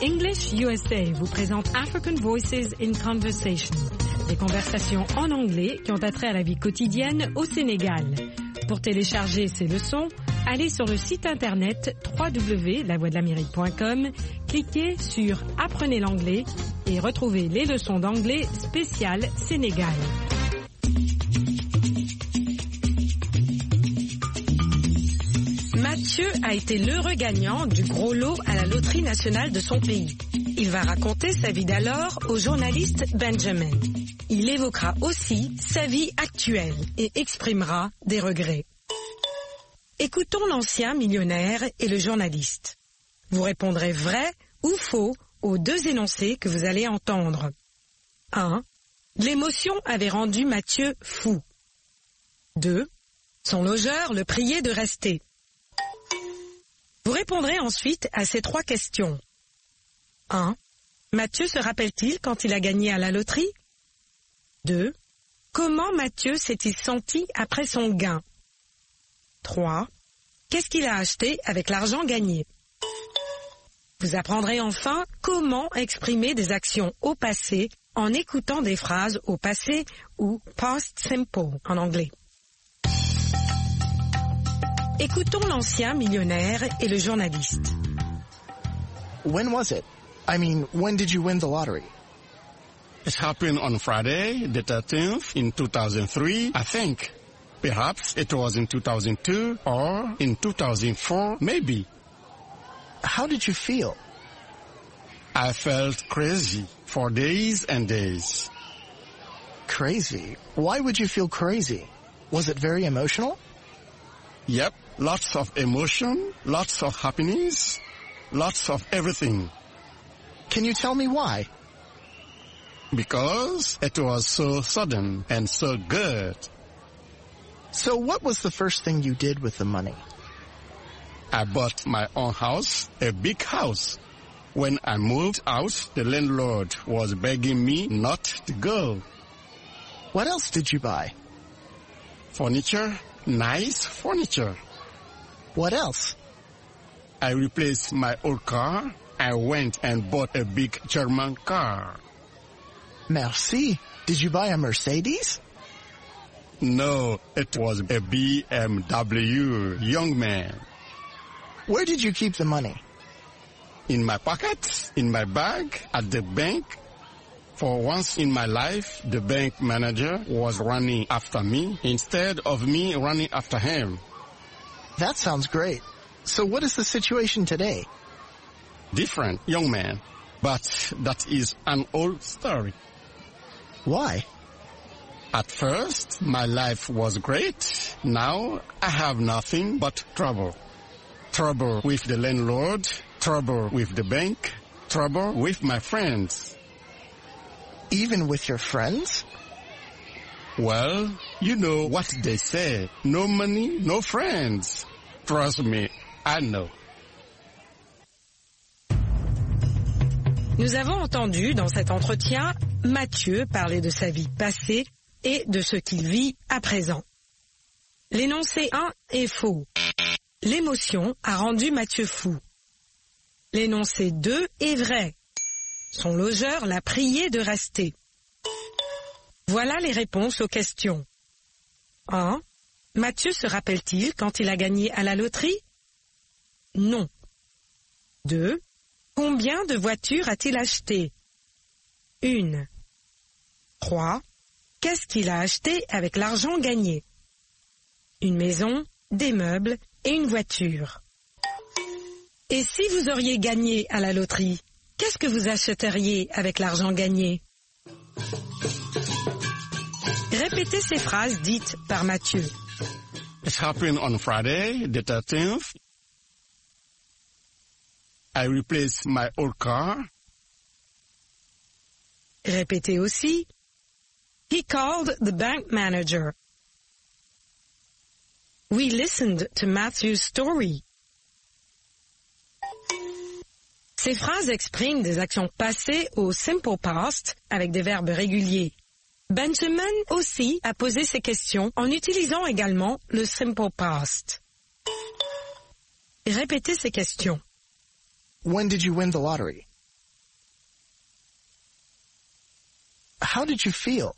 English USA vous présente African Voices in Conversation, des conversations en anglais qui ont attrait à la vie quotidienne au Sénégal. Pour télécharger ces leçons, allez sur le site internet www.lavoixdelamérique.com, cliquez sur Apprenez l'anglais et retrouvez les leçons d'anglais spéciales Sénégal. Mathieu a été l'heureux gagnant du gros lot à la loterie nationale de son pays. Il va raconter sa vie d'alors au journaliste Benjamin. Il évoquera aussi sa vie actuelle et exprimera des regrets. Écoutons l'ancien millionnaire et le journaliste. Vous répondrez vrai ou faux aux deux énoncés que vous allez entendre. 1. L'émotion avait rendu Mathieu fou. 2. Son logeur le priait de rester. Vous répondrez ensuite à ces trois questions. 1. Mathieu se rappelle-t-il quand il a gagné à la loterie? 2. Comment Mathieu s'est-il senti après son gain? 3. Qu'est-ce qu'il a acheté avec l'argent gagné? Vous apprendrez enfin comment exprimer des actions au passé en écoutant des phrases au passé ou past simple en anglais. Écoutons l'ancien millionnaire et le journaliste. When was it? I mean, when did you win the lottery? It happened on Friday, the 13th, in 2003, I think. Perhaps it was in 2002 or in 2004, maybe. How did you feel? I felt crazy for days and days. Crazy? Why would you feel crazy? Was it very emotional? Yep, lots of emotion, lots of happiness, lots of everything. Can you tell me why? Because it was so sudden and so good. So what was the first thing you did with the money? I bought my own house, a big house. When I moved out, the landlord was begging me not to go. What else did you buy? Furniture, nice furniture. What else? I replaced my old car. I went and bought a big German car. Merci. Did you buy a Mercedes? No, it was a BMW, young man. Where did you keep the money? In my pocket, in my bag, at the bank. For once in my life, the bank manager was running after me instead of me running after him. That sounds great. So what is the situation today? Different, young man. But that is an old story. Why? At first, my life was great. Now, I have nothing but trouble. Trouble with the landlord, trouble with the bank, trouble with my friends. Even with your friends? Well, you know what they say. No money, no friends. Trust me, I know. Nous avons entendu dans cet entretien Mathieu parler de sa vie passée et de ce qu'il vit à présent. L'énoncé 1 est faux. L'émotion a rendu Mathieu fou. L'énoncé 2 est vrai. Son logeur l'a prié de rester. Voilà les réponses aux questions. 1. Mathieu se rappelle-t-il quand il a gagné à la loterie? Non. 2. Combien de voitures a-t-il acheté? 1. 3. Qu'est-ce qu'il a acheté avec l'argent gagné? Une maison, des meubles et une voiture. Et si vous auriez gagné à la loterie, qu'est-ce que vous achèteriez avec l'argent gagné? Répétez ces phrases dites par Mathieu. It happened on Friday, the 13th. I replaced my old car. Répétez aussi. He called the bank manager. We listened to Matthew's story. Ces phrases expriment des actions passées au simple past avec des verbes réguliers. Benjamin aussi a posé ces questions en utilisant également le simple past. Répétez ces questions. When did you win the lottery? how did you feel?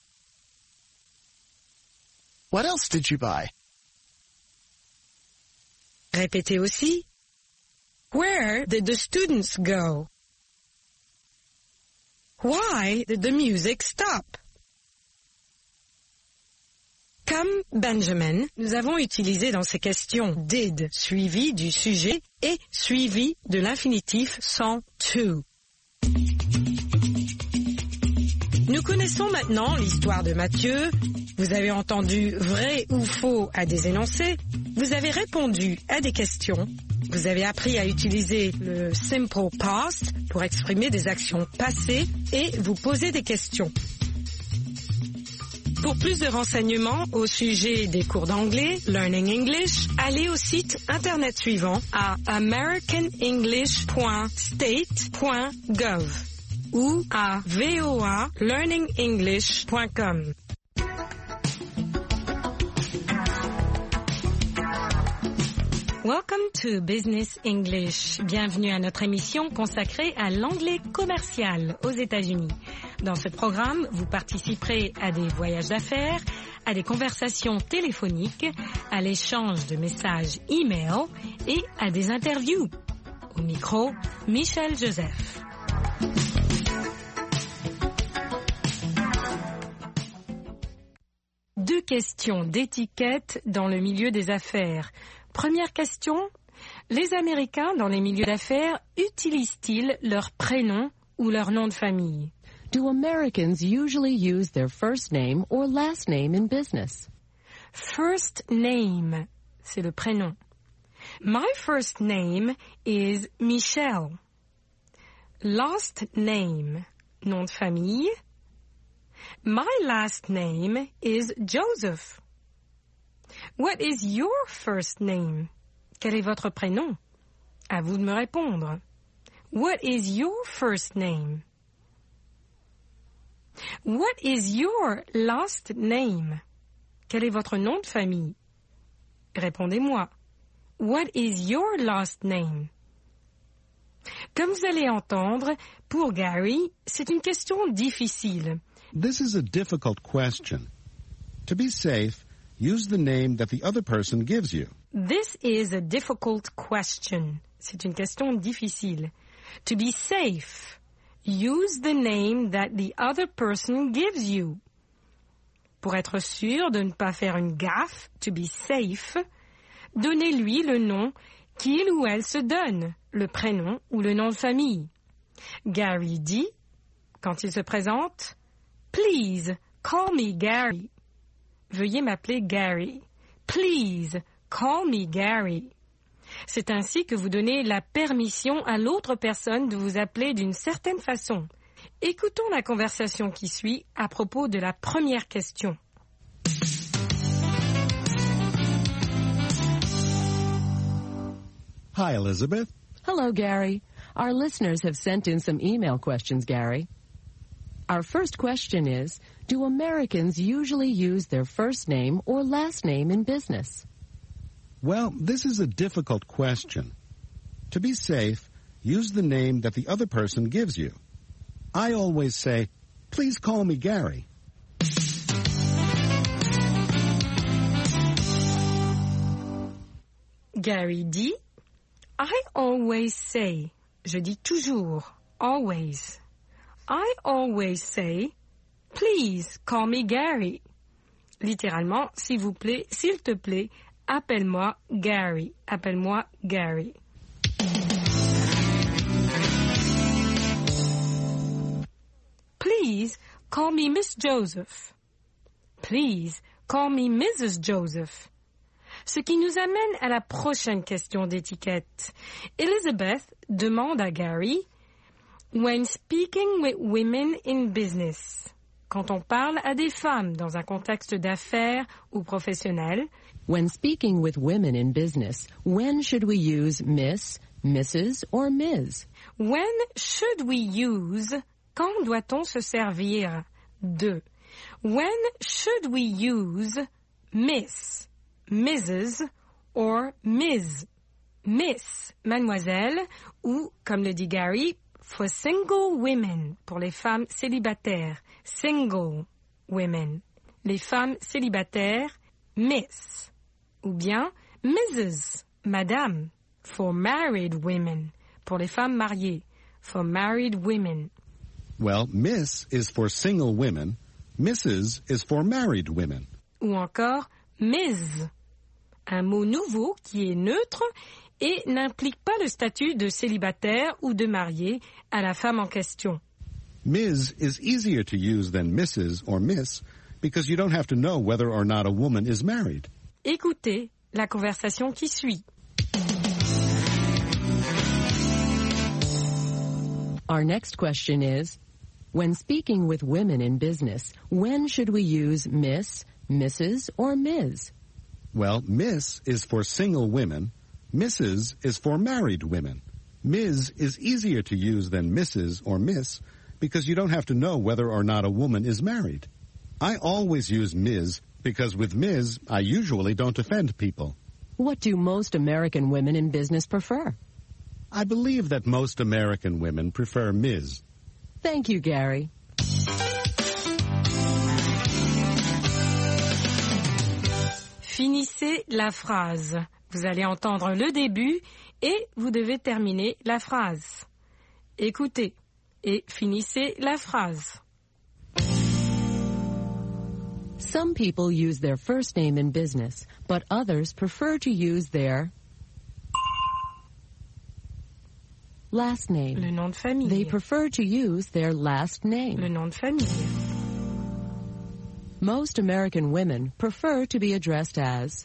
What else did you buy? Répétez aussi. Where did the students go? Why did the music stop? Comme Benjamin, nous avons utilisé dans ces questions did suivi du sujet et suivi de l'infinitif sans to. Nous connaissons maintenant l'histoire de Matthieu. Vous avez entendu vrai ou faux à des énoncés. Vous avez répondu à des questions. Vous avez appris à utiliser le simple past pour exprimer des actions passées et vous poser des questions. Pour plus de renseignements au sujet des cours d'anglais, Learning English, allez au site internet suivant à americanenglish.state.gov ou à voalearningenglish.com. Welcome to Business English. Bienvenue à notre émission consacrée à l'anglais commercial aux États-Unis. Dans ce programme, vous participerez à des voyages d'affaires, à des conversations téléphoniques, à l'échange de messages e-mail et à des interviews. Au micro, Michel Joseph. Deux questions d'étiquette dans le milieu des affaires. Première question, les Américains dans les milieux d'affaires utilisent-ils leur prénom ou leur nom de famille? Do Americans usually use their first name or last name in business? First name, c'est le prénom. My first name is Michelle. Last name, nom de famille. My last name is Joseph. What is your first name? Quel est votre prénom? À vous de me répondre. What is your first name? What is your last name? Quel est votre nom de famille? Répondez-moi. What is your last name? Comme vous allez entendre, pour Gary, c'est une question difficile. This is a difficult question. To be safe, use the name that the other person gives you. This is a difficult question. C'est une question difficile. To be safe, use the name that the other person gives you. Pour être sûr de ne pas faire une gaffe, to be safe, donnez-lui le nom qu'il ou elle se donne, le prénom ou le nom de famille. Gary dit, quand il se présente, « Please, call me Gary ». Veuillez m'appeler Gary. Please, call me Gary. C'est ainsi que vous donnez la permission à l'autre personne de vous appeler d'une certaine façon. Écoutons la conversation qui suit à propos de la première question. Hi, Elizabeth. Hello, Gary. Our listeners have sent in some email questions, Gary. Our first question is, do Americans usually use their first name or last name in business? Well, this is a difficult question. To be safe, use the name that the other person gives you. I always say, please call me Gary. Gary dit, I always say, je dis toujours, always. I always say, please call me Gary. Littéralement, s'il vous plaît, s'il te plaît, appelle-moi Gary. Appelle-moi Gary. Please call me Miss Joseph. Please call me Mrs. Joseph. Ce qui nous amène à la prochaine question d'étiquette. Elizabeth demande à Gary, when speaking with women in business, quand on parle à des femmes dans un contexte d'affaires ou professionnel, when speaking with women in business, when should we use Miss, Mrs. or Ms? When should we use, quand doit-on se servir de? When should we use Miss, Mrs. or Ms? Miss, mademoiselle, ou, comme le dit Gary, For single women, pour les femmes célibataires. Single women. Les femmes célibataires, Miss. Ou bien Mrs. Madame. For married women. Pour les femmes mariées. For married women. Well, Miss is for single women. Mrs. is for married women. Ou encore Ms. Un mot nouveau qui est neutre et n'implique pas le statut de célibataire ou de marié à la femme en question. Ms. is easier to use than Mrs. or Miss because you don't have to know whether or not a woman is married. Écoutez la conversation qui suit. Our next question is, when speaking with women in business, when should we use Miss, Mrs., or Ms.? Well, Miss is for single women. Mrs. is for married women. Ms. is easier to use than Mrs. or Miss because you don't have to know whether or not a woman is married. I always use Ms. because with Ms. I usually don't offend people. What do most American women in business prefer? I believe that most American women prefer Ms. Thank you, Gary. Finissez la phrase. Vous allez entendre le début et vous devez terminer la phrase. Écoutez et finissez la phrase. Some people use their first name in business, but others prefer to use their last name. Le nom de famille. They prefer to use their last name. Le nom de famille. Most American women prefer to be addressed as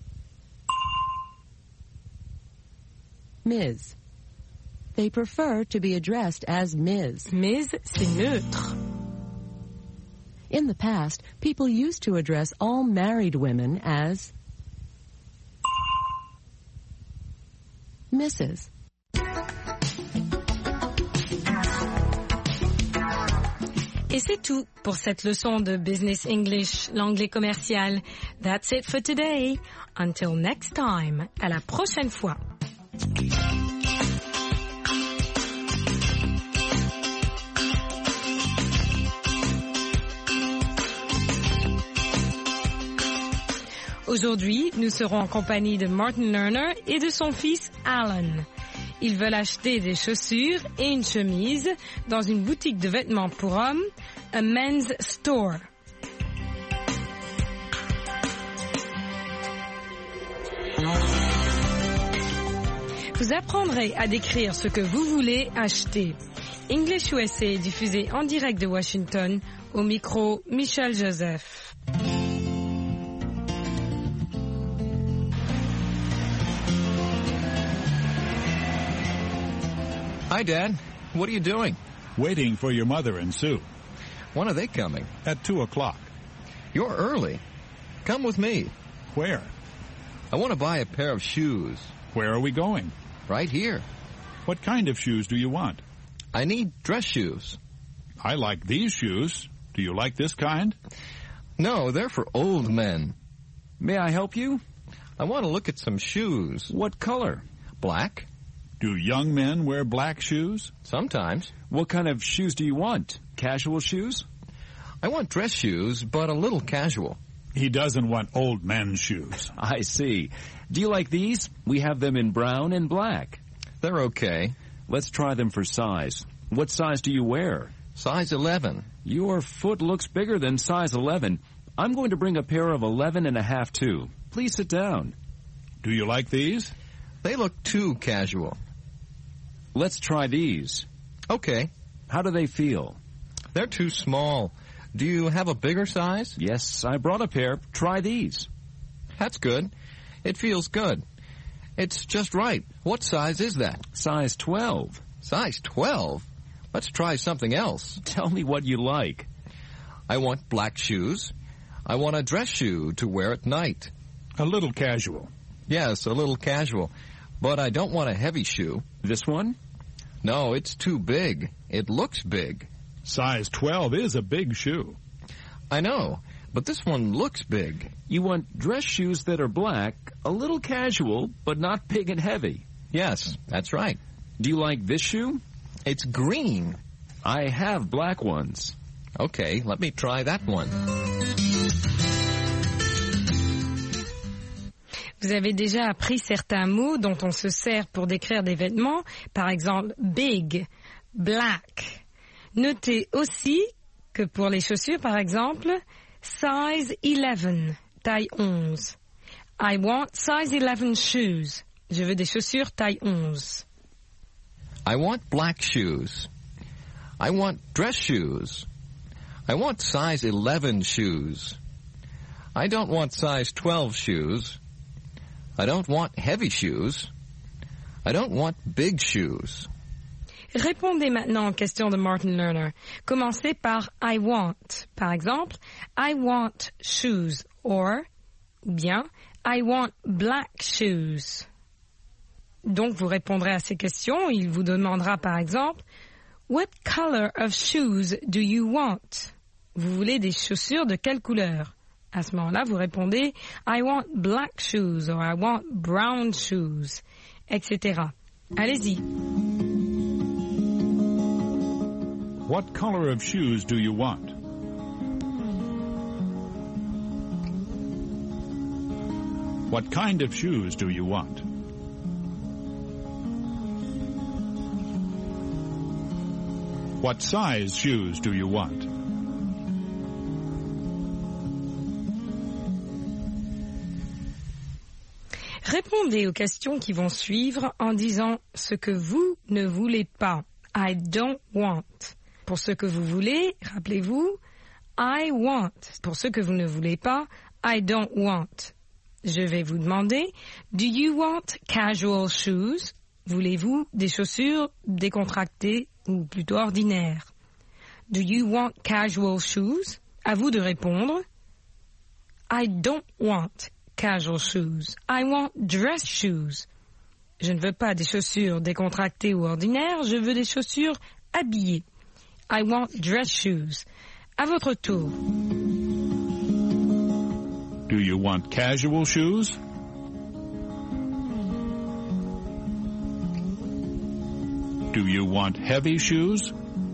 Ms. They prefer to be addressed as Ms. Ms, c'est neutre. In the past, people used to address all married women as Mrs. Et c'est tout pour cette leçon de Business English, l'anglais commercial. That's it for today. Until next time. À la prochaine fois. Aujourd'hui, nous serons en compagnie de Martin Lerner et de son fils Alan. Ils veulent acheter des chaussures et une chemise dans une boutique de vêtements pour hommes, a men's store. Vous apprendrez à décrire ce que vous voulez acheter. English USA est diffusé en direct de Washington, au micro Michel Joseph. Hi, Dad. What are you doing? Waiting for your mother and Sue. When are they coming? At 2 o'clock. You're early. Come with me. Where? I want to buy a pair of shoes. Where are we going? Right here. What kind of shoes do you want? I need dress shoes. I like these shoes. Do you like this kind? No, they're for old men. May I help you? I want to look at some shoes. What color? Black. Do young men wear black shoes? Sometimes. What kind of shoes do you want? Casual shoes? I want dress shoes, but a little casual. He doesn't want old men's shoes. I see. Do you like these? We have them in brown and black. They're okay. Let's try them for size. What size do you wear? Size 11. Your foot looks bigger than size 11. I'm going to bring a pair of 11.5 too. Please sit down. Do you like these? They look too casual. Let's try these. Okay. How do they feel? They're too small. Do you have a bigger size? Yes, I brought a pair. Try these. That's good. It feels good. It's just right. What size is that? Size 12. Size 12? Let's try something else. Tell me what you like. I want black shoes. I want a dress shoe to wear at night. A little casual. Yes, a little casual. But I don't want a heavy shoe. This one? No, it's too big. It looks big. Size 12 is a big shoe. I know, but this one looks big. You want dress shoes that are black, a little casual, but not big and heavy. Yes, that's right. Do you like this shoe? It's green. I have black ones. Okay, let me try that one. Vous avez déjà appris certains mots dont on se sert pour décrire des vêtements, par exemple big, black. Notez aussi que pour les chaussures, par exemple, size 11, taille 11. I want size 11 shoes. Je veux des chaussures taille 11. I want black shoes. I want dress shoes. I want size 11 shoes. I don't want size 12 shoes. I don't want heavy shoes. I don't want big shoes. Répondez maintenant aux questions de Martin Lerner. Commencez par I want. Par exemple, I want shoes. Ou bien, I want black shoes. Donc, vous répondrez à ces questions. Il vous demandera par exemple, What color of shoes do you want? Vous voulez des chaussures de quelle couleur? À ce moment-là, vous répondez I want black shoes or I want brown shoes, etc. Allez-y. What color of shoes do you want? What kind of shoes do you want? What size shoes do you want? Répondez aux questions qui vont suivre en disant ce que vous ne voulez pas. I don't want. Pour ce que vous voulez, rappelez-vous, I want. Pour ce que vous ne voulez pas, I don't want. Je vais vous demander, do you want casual shoes? Voulez-vous des chaussures décontractées ou plutôt ordinaires? Do you want casual shoes? À vous de répondre. I don't want casual shoes. I want dress shoes. Je ne veux pas des chaussures décontractées ou ordinaires, je veux des chaussures habillées. I want dress shoes. À votre tour. Do you want casual shoes? Do you want heavy shoes?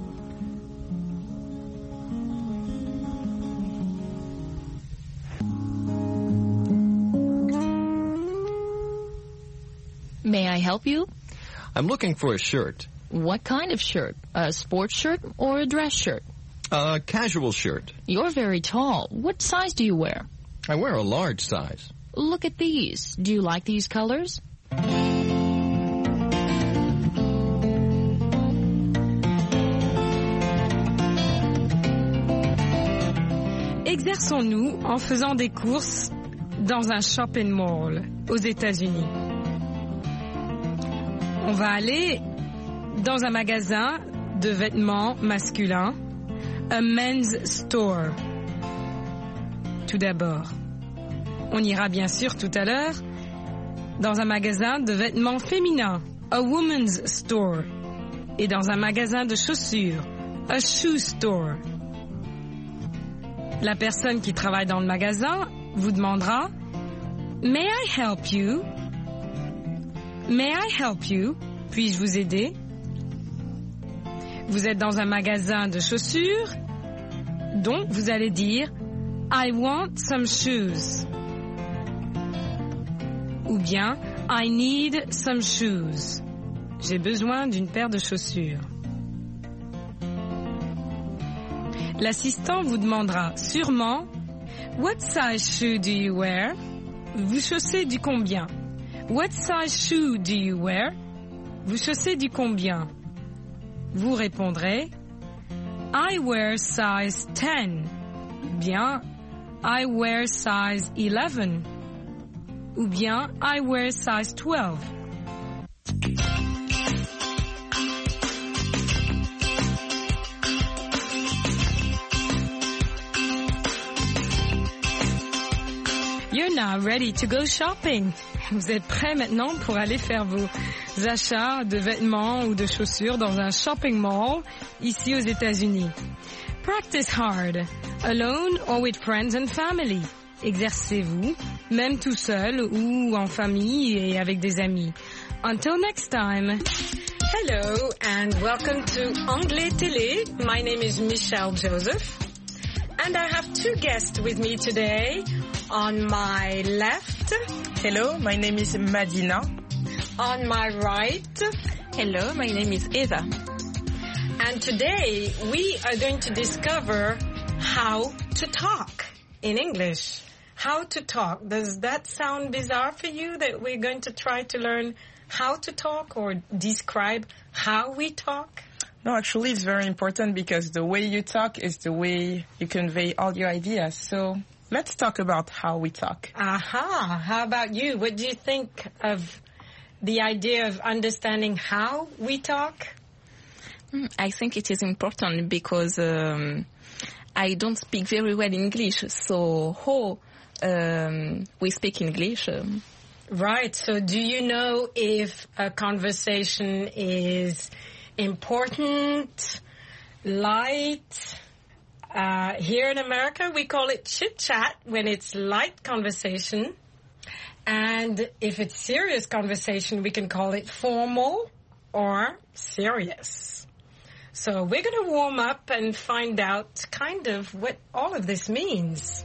May I help you? I'm looking for a shirt. What kind of shirt? A sports shirt or a dress shirt? A casual shirt. You're very tall. What size do you wear? I wear a large size. Look at these. Do you like these colors? Exerçons-nous en faisant des courses dans un shopping mall aux États-Unis. On va aller dans un magasin de vêtements masculins, a men's store. Tout d'abord, on ira bien sûr tout à l'heure dans un magasin de vêtements féminins, a woman's store, et dans un magasin de chaussures, a shoe store. La personne qui travaille dans le magasin vous demandera « May I help you? May I help you? Puis-je vous aider? » Vous êtes dans un magasin de chaussures, donc vous allez dire « I want some shoes » ou bien « I need some shoes ». J'ai besoin d'une paire de chaussures. L'assistant vous demandera sûrement « What size shoe do you wear? » Vous chaussez du combien? What size shoe do you wear? Vous chaussez du combien? Vous répondrez I wear size 10. Bien I wear size 11. Ou bien I wear size 12. You're now ready to go shopping. Vous êtes prêts maintenant pour aller faire vos achats de vêtements ou de chaussures dans un shopping mall ici aux États-Unis. Practice hard, alone or with friends and family. Exercez-vous, même tout seul ou en famille et avec des amis. Until next time. Hello and welcome to Anglais Télé. My name is Michelle Joseph and I have two guests with me today. On my left, hello, my name is Madina. On my right, hello, my name is Eva. And today we are going to discover how to talk in English. How to talk. Does that sound bizarre for you that we're going to try to learn how to talk or describe how we talk? No, actually it's very important because the way you talk is the way you convey all your ideas. So let's talk about how we talk. Aha. How about you? What do you think of the idea of understanding how we talk? I think it is important because I don't speak very well English. So how we speak English? Right. So do you know if a conversation is important, light? Here in America, we call it chit-chat when it's light conversation. And if it's serious conversation, we can call it formal or serious. So we're going to warm up and find out kind of what all of this means.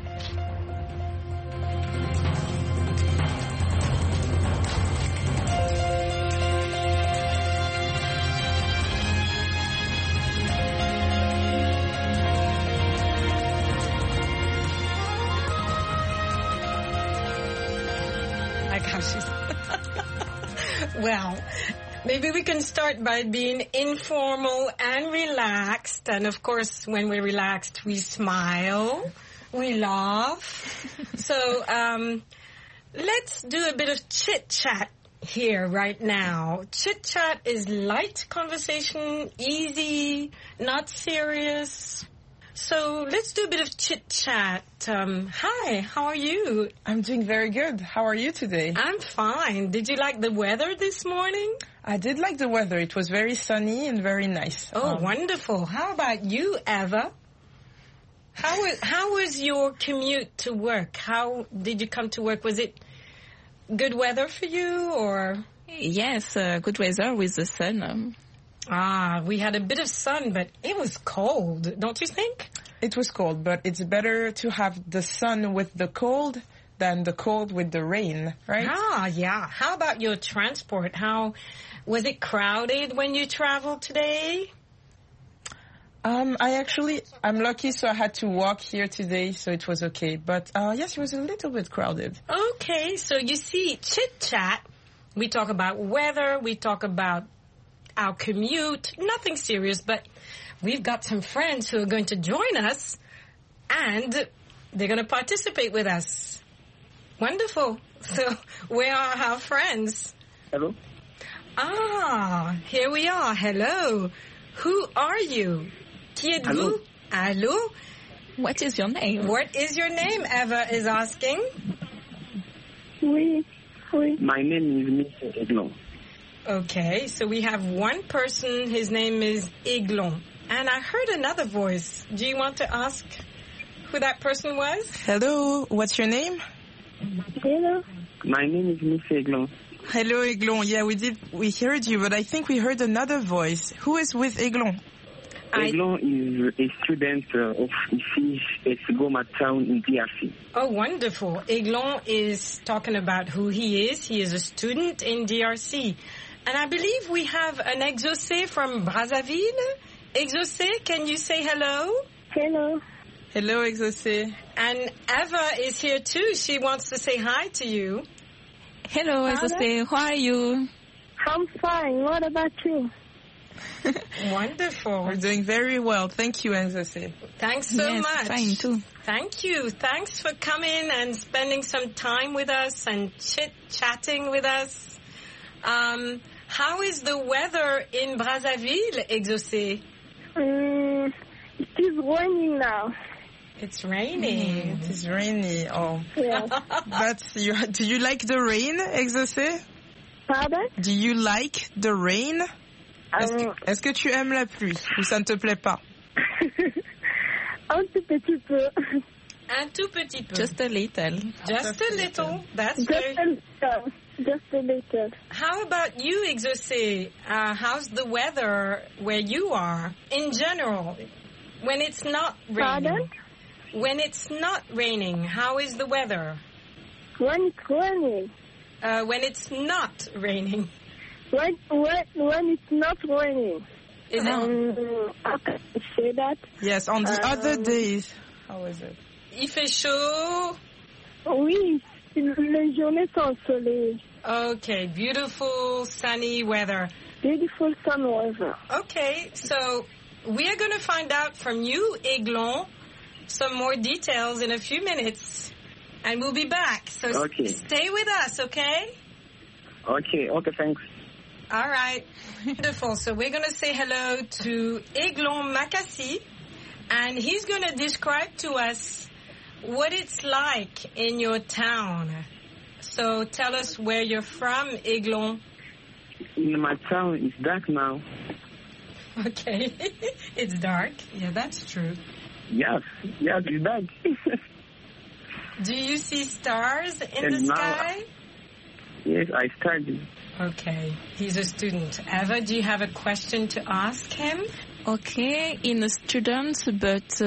Well, maybe we can start by being informal and relaxed. And of course, when we're relaxed, we smile, we laugh. So let's do a bit of chit-chat here right now. Chit-chat is light conversation, easy, not serious. So let's do a bit of chit-chat. Hi, how are you? I'm doing very good. How are you today? I'm fine. Did you like the weather this morning? I did like the weather. It was very sunny and very nice. Oh, wonderful. How about you, Eva? How was your commute to work? How did you come to work? Was it good weather for you or? Yes, good weather with the sun. We had a bit of sun, but it was cold, don't you think? It was cold, but it's better to have the sun with the cold than the cold with the rain, right? Yeah. How about your transport? How was it crowded when you traveled today? I'm lucky, so I had to walk here today, so it was okay. But yes, it was a little bit crowded. Okay, so you see, chit-chat, we talk about weather, we talk about our commute, nothing serious, but we've got some friends who are going to join us and they're going to participate with us. Wonderful. So where are our friends? Hello. Here we are. Hello. Who are you? Qui êtes-vous? Allô? What is your name? What is your name? Eva is asking. Oui. My name is Mr. Eglon. Okay, so we have one person, his name is Eglon. And I heard another voice. Do you want to ask who that person was? Hello, what's your name? Hello. My name is Mr. Eglon. Hello, Eglon. Yeah, we heard you, but I think we heard another voice. Who is with Eglon? Eglon is a student of IFIS Goma town in DRC. Oh, wonderful. Eglon is talking about who he is. He is a student in DRC. And I believe we have an Exaucé from Brazzaville. Exaucé, can you say hello? Hello. Hello, Exaucé. And Eva is here too. She wants to say hi to you. Hello, Exaucé. How are you? I'm fine. What about you? Wonderful. We're doing very well. Thank you, Exaucé. Thanks so much. Fine too. Thank you. Thanks for coming and spending some time with us and chit-chatting with us. How is the weather in Brazzaville, Exaucé? It is raining now. It's raining. It is rainy. Oh. Yeah. Do you like the rain, Exaucé? Pardon? Do you like the rain? Est-ce que tu aimes la pluie ou ça ne te plaît pas? Un tout petit peu. Un tout petit peu. Just a little. Just a little. That's Just very... a later. How about you, Exaucé? How's the weather where you are in general? When it's not raining. Pardon? When it's not raining, how is the weather? When it's raining. When it's not raining. When it's not raining. Is it? How can I say that? Yes, on the other days. How is it? Il fait chaud. Oui, les journées sont ensoleillées. Okay, beautiful sunny weather. Beautiful sun weather. Okay, so we are going to find out from you, Aiglon, some more details in a few minutes, and we'll be back. So stay with us, okay? Okay, thanks. All right, wonderful. So we're going to say hello to Aiglon Makassi, and he's going to describe to us what it's like in your town. So tell us where you're from, Aiglon. In my town, it's dark now. Okay, it's dark. Yeah, that's true. Yes, it's dark. Do you see stars in the sky? Yes, I study. Okay, he's a student. Eva, do you have a question to ask him? Okay, in a student, but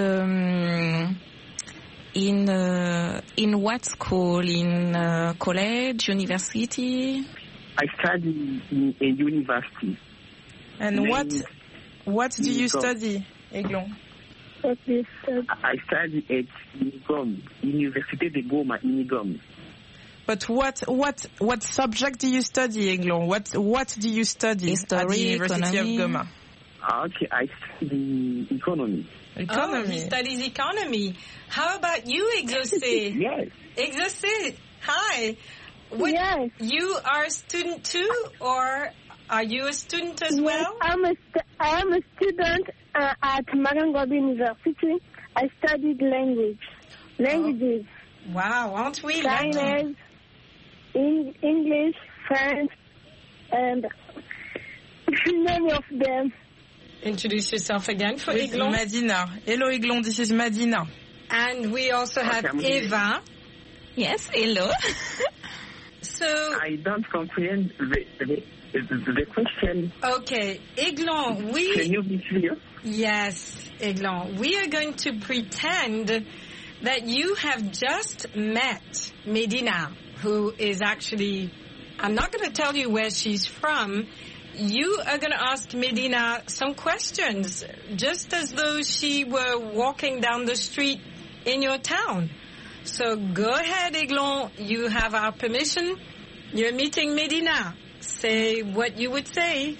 in what school? In college, university? I study in a university. And what do you study, Aiglon? I study at Unigom, Université de Goma, Unigom. But what subject do you study, Aiglon? What do you study at the University of Goma? Okay, I study economy. Oh, he studies economy. How about you, Exaucé? Yes. Exaucé, hi. Yes. You are a student too, or are you a student as well? I am a student at Marangobi University. I studied languages. Oh. Wow, aren't we Chinese, lucky? English, French, and many of them. Introduce yourself again for With Aiglon. Madina. Hello, Aiglon. This is Madina. And we also have Eva. Yes, hello. So I don't comprehend the question. Okay, Aiglon, Can you be clear? Yes, Aiglon. We are going to pretend that you have just met Medina, who is actually, I'm not going to tell you where she's from. You are going to ask Medina some questions, just as though she were walking down the street in your town. So go ahead, Aiglon. You have our permission. You're meeting Medina. Say what you would say.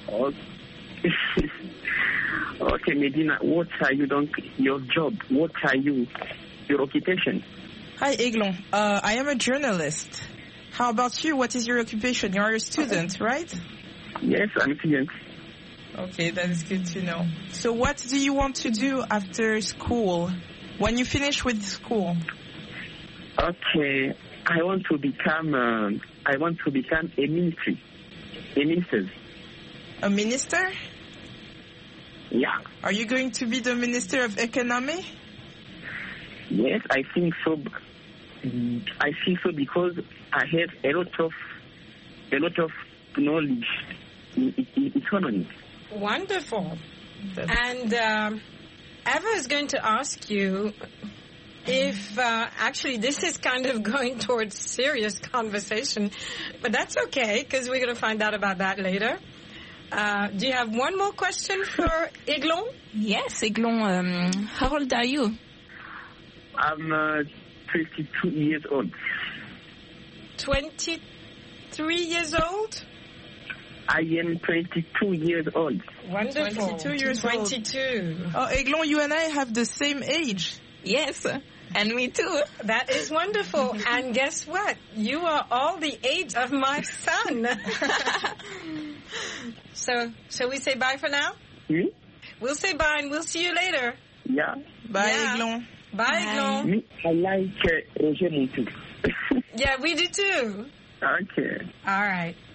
Okay, Medina, what are you doing? Your job? What are you? Your occupation? Hi, Aiglon. I am a journalist. How about you? What is your occupation? You are a student, right? Yes, I'm a student. Okay, that is good to know. So what do you want to do after school? When you finish with school? Okay, I want to become a minister. A minister? Yeah. Are you going to be the Minister of Economy? Yes, I think so. I think so because I have a lot of knowledge in economy. Wonderful. And Eva is going to ask you if, actually this is kind of going towards serious conversation, but that's okay because we're going to find out about that later. Do you have one more question for Aiglon? Yes, Aiglon. How old are you? I'm 22 years old. 23 years old? I am 22 years old. Wonderful. 22 years 22. Old. Oh, Aiglon, you and I have the same age. Yes, and me too. That is wonderful. And guess what? You are all the age of my son. So, shall we say bye for now? We'll say bye and we'll see you later. Yeah. Bye, Aiglon. Bye, Aiglon. I like Roger Montou. Yeah, we do too. Okay. All right.